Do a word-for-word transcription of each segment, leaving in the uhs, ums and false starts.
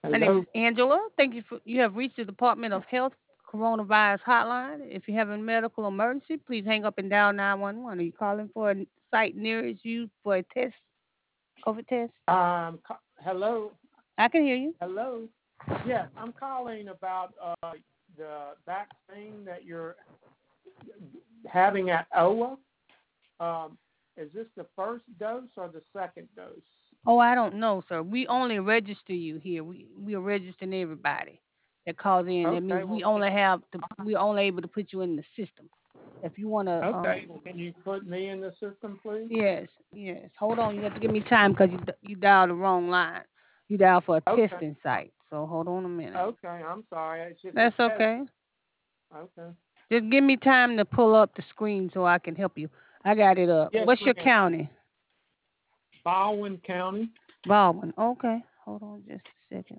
My name is Hello. Angela. Thank you for you have reached the Department of Health Coronavirus Hotline. If you have a medical emergency, please hang up and dial nine one one. Are you calling for a site nearest you for a test, COVID test? Um, ca- hello. I can hear you. Hello. Yes, I'm calling about uh, the vaccine that you're having at O A. Um, is this the first dose or the second dose? Oh, I don't know, sir. We only register you here. We we are registering everybody that calls in. That Okay. means we Well, can, only have to we're only able to put you in the system. If you wanna, okay. um, Well, can you put me in the system, please? yes, yes. Hold on, you have to give me time because you d- you dialed the wrong line. You dialed for a Okay. testing site. So hold on a minute. Okay. I'm sorry. It's just it That's says. okay. Okay. Just give me time to pull up the screen so I can help you. I got it up. Yes, What's your ma'am. county? Baldwin County. Baldwin. Okay. Hold on just a second.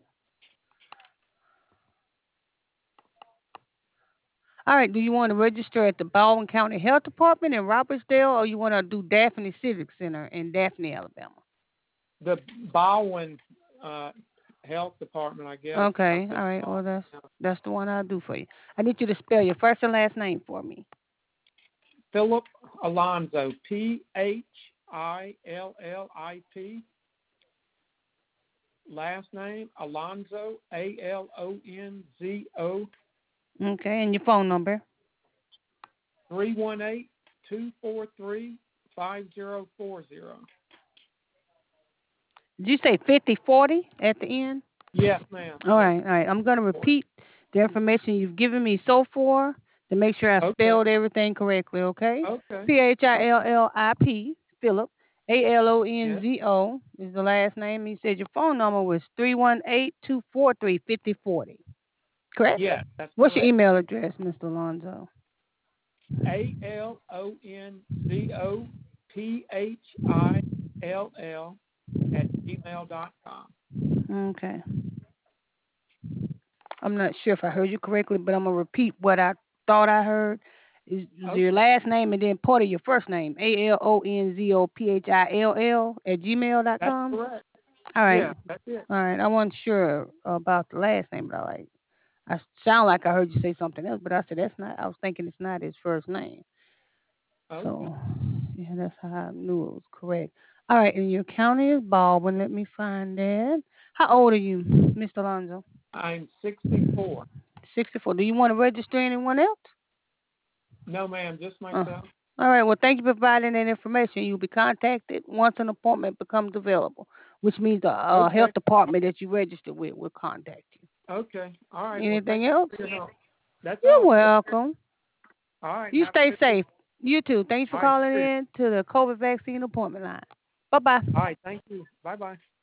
All right. Do you want to register at the Baldwin County Health Department in Robertsdale, or you want to do Daphne Civic Center in Daphne, Alabama? The Baldwin uh, Health Department, I guess. I Okay. think. All right. Well, that's Uh, that's the one I'll do for you. I need you to spell your first and last name for me. Philip Alonzo, P H I L L I P. Last name Alonzo, A L O N Z O, Okay. And your phone number. three one eight, two four three, five zero four zero. Did you say fifty forty at the end? Yes, ma'am. All Yes. right, all right. I'm going to repeat the information you've given me so far to make sure I Okay. spelled everything correctly, okay? Okay. P H I L Okay. L I P, Philip. A L O N Yes. Z O is the last name. You said your phone number was three one eight, two four three, five zero four zero, correct? Yes, that's What's your correct. email address, Mister Alonzo? A L O N Z O P H I L L at gmail dot com. Okay. I'm not sure if I heard you correctly, but I'm going to repeat what I thought I heard. Is your Okay. last name and then part of your first name, A L O N Z O P H I L L at gmail dot That's com? correct. All right. Yeah, that's it. All right. I wasn't sure about the last name, but I like I sound like I heard you say something else, but I said that's not I was thinking it's not his first name. Okay. So yeah, that's how I knew it was correct. All right, and your county is Baldwin. Let me find that. How old are you, Mister Alonzo? I'm sixty-four. Sixty-four. Do you want to register anyone else? No, ma'am, just Uh, myself. all right. Well, thank you for providing that information. You'll be contacted once an appointment becomes available, which means the uh, Okay. health department that you registered with will contact Okay. All you. right. Well, thank Anything you else? for your help. That's You're all. Yes, sir. welcome. All right. You Have a stay good day. safe. You too. Thanks for All right. calling You too. in to the COVID vaccine appointment line. Bye bye. All right. Thank you. Bye bye.